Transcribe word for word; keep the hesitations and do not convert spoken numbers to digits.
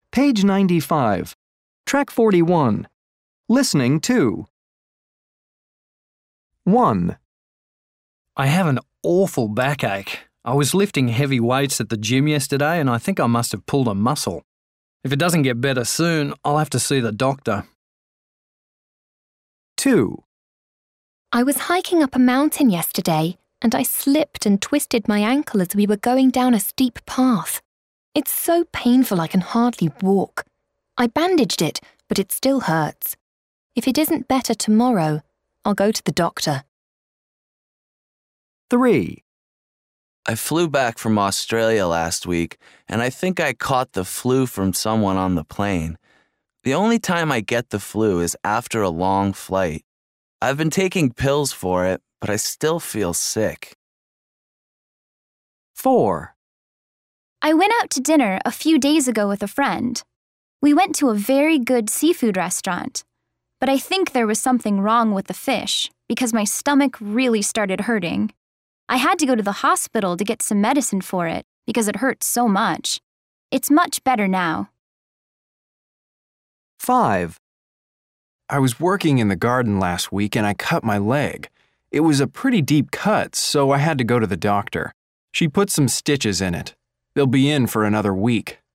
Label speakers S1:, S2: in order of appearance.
S1: Page ninety-five. Track forty-one. Listening to. one.
S2: I have an awful backache. I was lifting heavy weights at the gym yesterday and I think I must have pulled a muscle. If it doesn't get better soon, I'll have to see the doctor.
S1: two.
S3: I was hiking up a mountain yesterday and I slipped and twisted my ankle as we were going down a steep path. It's so painful I can hardly walk. I bandaged it, but it still hurts. If it isn't better tomorrow, I'll go to the doctor.
S1: three.
S4: I flew back from Australia last week, and I think I caught the flu from someone on the plane. The only time I get the flu is after a long flight. I've been taking pills for it, but I still feel sick.
S1: four.
S5: I went out to dinner a few days ago with a friend. We went to a very good seafood restaurant, but I think there was something wrong with the fish because my stomach really started hurting. I had to go to the hospital to get some medicine for it because it hurt so much. It's much better now.
S1: five.
S6: I was working in the garden last week and I cut my leg. It was a pretty deep cut, so I had to go to the doctor. She put some stitches in it. They'll be in for another week.